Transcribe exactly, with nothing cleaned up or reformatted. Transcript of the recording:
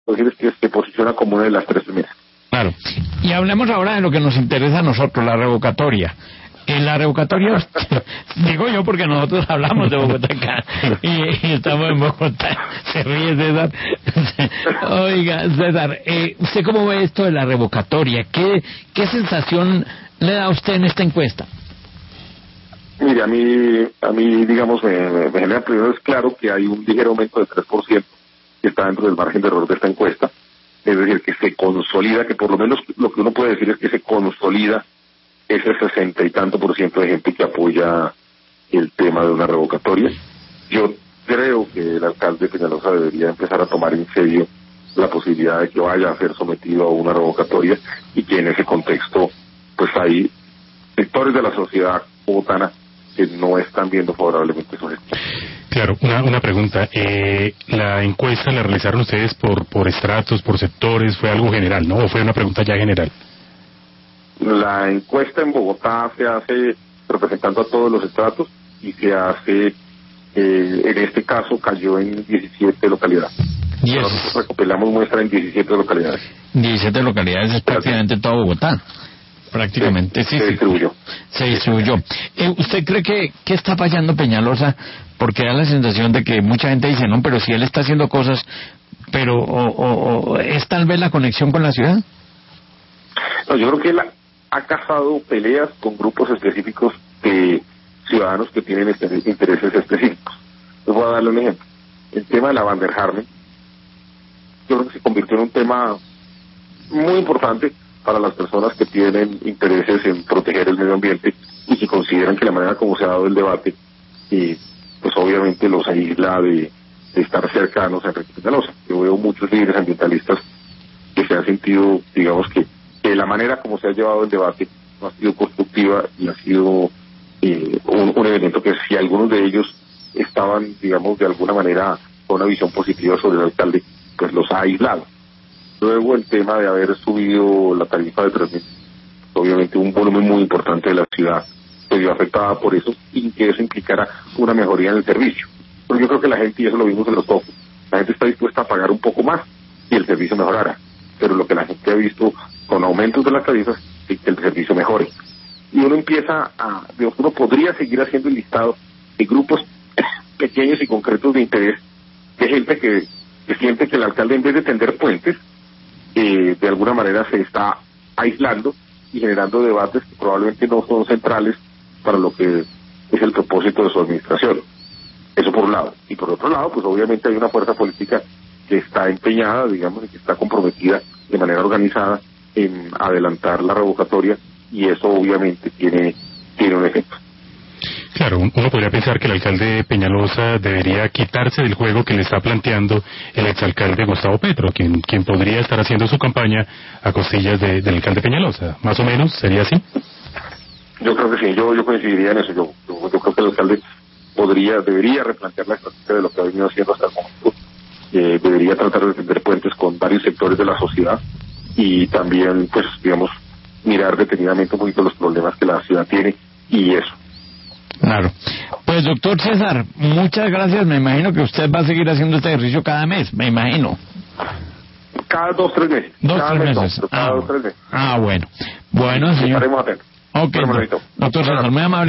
Entonces que se posiciona como una de las tres primeras. Claro. Y hablemos ahora de lo que nos interesa a nosotros, la revocatoria. En la revocatoria, digo yo porque nosotros hablamos de Bogotá acá y, y estamos en Bogotá. Se ríe César. Oiga, César, eh, ¿usted cómo ve esto de la revocatoria? ¿Qué, qué sensación le da a usted en esta encuesta? Mire, a mí, a mí digamos, me, me, me genera primero, es claro que hay un ligero aumento del tres por ciento que está dentro del margen de error de esta encuesta. Es decir, que se consolida, que por lo menos lo que uno puede decir es que se consolida ese sesenta y tanto por ciento de gente que apoya el tema de una revocatoria. Yo creo que el alcalde Peñalosa debería empezar a tomar en serio la posibilidad de que vaya a ser sometido a una revocatoria y que en ese contexto pues hay sectores de la sociedad bogotana que no están viendo favorablemente su gestión. Claro, una, una pregunta. Eh, ¿La encuesta la realizaron ustedes por por estratos, por sectores? ¿Fue algo general, no? ¿O fue una pregunta ya general? La encuesta en Bogotá se hace representando a todos los estratos y se hace, eh, en este caso cayó en diecisiete localidades. Yes. Nosotros recopilamos muestra en diecisiete localidades. diecisiete localidades es prácticamente toda Bogotá. Prácticamente, sí, se sí. distribuyó. Se distribuyó. Eh, ¿Usted cree que, que está fallando Peñalosa? Porque da la sensación de que mucha gente dice, no, pero si él está haciendo cosas, pero o, o, o, ¿es tal vez la conexión con la ciudad? No, yo creo que él ha, ha cazado peleas con grupos específicos de ciudadanos que tienen este, intereses específicos. Les voy a darle un ejemplo. El tema de la Van der Harmen, yo creo que se convirtió en un tema muy importante para las personas que tienen intereses en proteger el medio ambiente y que consideran que la manera como se ha dado el debate, eh, pues obviamente los aísla de, de estar cercanos a Enrique Peñalosa. Yo veo muchos líderes ambientalistas que se han sentido, digamos que, que la manera como se ha llevado el debate no ha sido constructiva y ha sido eh, un, un elemento que si algunos de ellos estaban, digamos, de alguna manera con una visión positiva sobre el alcalde, pues los ha aislado. Luego el tema de haber subido la tarifa de tres mil, obviamente un volumen muy importante de la ciudad se vio afectada por eso y que eso implicara una mejoría en el servicio. Pero yo creo que la gente, y eso lo vimos en los ojos, la gente está dispuesta a pagar un poco más si el servicio mejorara. Pero lo que la gente ha visto con aumentos de las tarifas es que el servicio mejore. Y uno empieza a, digamos, uno podría seguir haciendo el listado de grupos pequeños y concretos de interés, de gente que, que siente que el alcalde, en vez de tender puentes, Eh, de alguna manera se está aislando y generando debates que probablemente no son centrales para lo que es el propósito de su administración. Eso por un lado. Y por otro lado, pues obviamente hay una fuerza política que está empeñada, digamos, y que está comprometida de manera organizada en adelantar la revocatoria, y eso obviamente tiene, tiene un efecto. Claro, uno podría pensar que el alcalde Peñalosa debería quitarse del juego que le está planteando el exalcalde Gustavo Petro, quien quien podría estar haciendo su campaña a costillas de, del alcalde Peñalosa. ¿Más o menos sería así? Yo creo que sí, yo yo coincidiría en eso. Yo, yo, yo creo que el alcalde podría, debería replantear la estrategia de lo que ha venido haciendo hasta el momento. Eh, debería tratar de tender puentes con varios sectores de la sociedad y también, pues, digamos, mirar detenidamente un poquito los problemas que la ciudad tiene y eso. Claro. Pues doctor César, muchas gracias. Me imagino que usted va a seguir haciendo este ejercicio cada mes, me imagino. Cada dos, tres meses. Dos, cada tres mes meses. No, cada ah, dos, tres meses. Ah, bueno. Bueno, señor. Estaremos atentos. Ok, Bueno, doctor César, muy amable.